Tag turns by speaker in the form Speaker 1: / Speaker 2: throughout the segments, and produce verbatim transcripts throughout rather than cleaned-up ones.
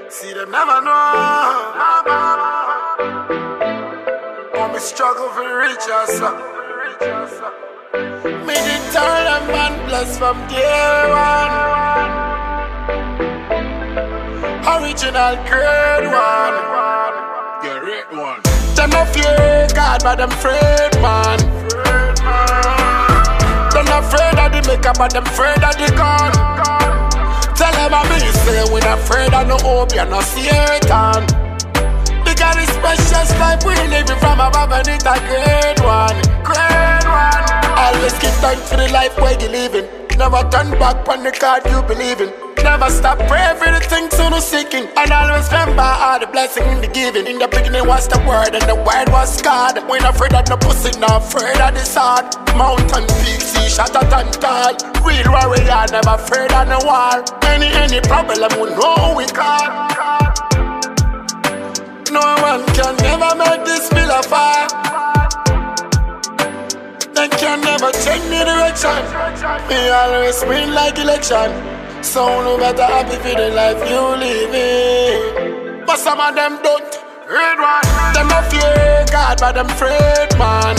Speaker 1: See them never know. Oh, me struggle for reach us. Me did tell them man bless from day one. Original grade one.
Speaker 2: Yeah, red one.
Speaker 1: Them no fear God, but them afraid man. Them not afraid of the maker, but them afraid of the gun. Tell them I me say we not afraid of no hope, you no Satan. Because this precious life we living from above and it's a great one, great one. Always give thanks for the life where you living. Never turn back on the God you believe in. Never stop praying for the things you no seeking. And always remember all the blessing in the giving. In the beginning was the word and the word was God. We not afraid of no pussy, not afraid of the sword. Mountain peak, sea, shatter and tall. Real warrior, never afraid of no war. Any, any problem we know we call. No one can never make this feel a fire. They can never change me direction. Me always win like election. So no better happy for the life you living. But some of them don't. Red one. Them not fear God, but them afraid man.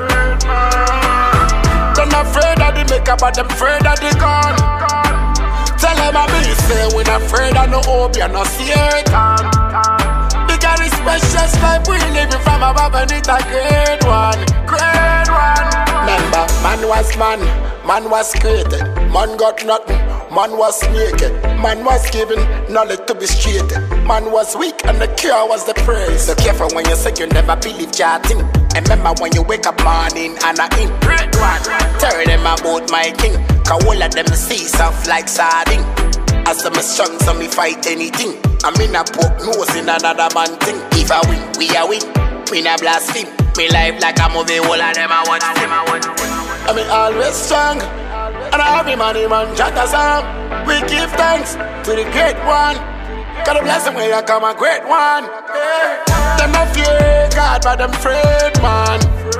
Speaker 1: Them not afraid of the maker, but them afraid of the gun. Tell them I me say we not afraid of no hope, you no Satan. Because this precious life we living from above and it's a great one, great one. Remember, man was man, man was created. Man got nothing, man was naked. Man was given knowledge to be straight. Man was weak and the cure was the praise. So careful when you say you never believe chatting. And remember when you wake up morning and I in great one. Tell them about my king, cause all of them see soft like sardine. As I'm strong so me fight anything. I'm in a poke nose in another man thing. If I win, we a win. Me na blaspheme. Me life like a movie, all of them I watch them I watch. I mean always strong. And every man in man chat a song. We give thanks to the great one. God bless him when you come a great one. Yeah. Them not fear God but them afraid man.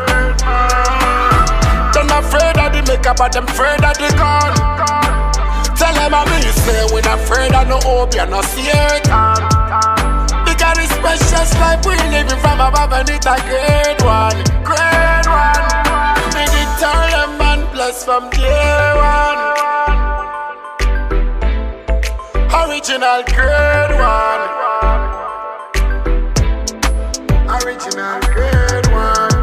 Speaker 1: Them not afraid of the maker but them afraid of the gun. Tell them I me say we not afraid of no hope, you no Satan. Because this precious life we living from above and it's a great one, great one. Me did tell them man bless from day one. Original grade one. Original grade one.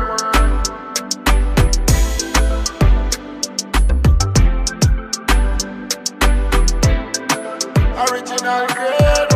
Speaker 1: Original grade